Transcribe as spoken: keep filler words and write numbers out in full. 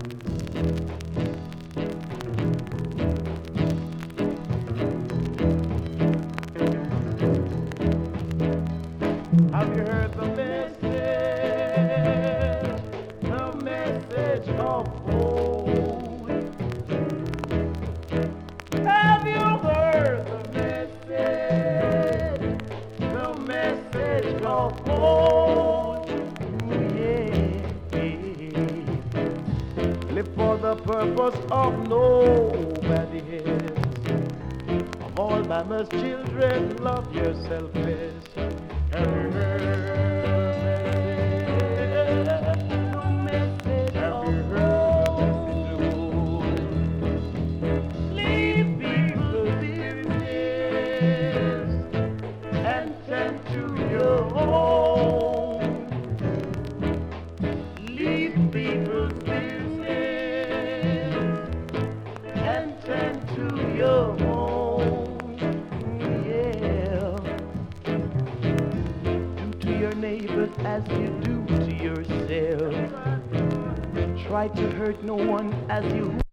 Have you heard the message? The message of hope. Have you heard the message? The message of hope. Yeah. Live for the purpose of nobody else. Of all mama's children, love yourself best. Have you heard the message? Have you heard the message? Leave people business and tend to your home. Leave people's business and tend to your home. Yeah. Do to your neighbors as you do to yourself. Try to hurt no one as you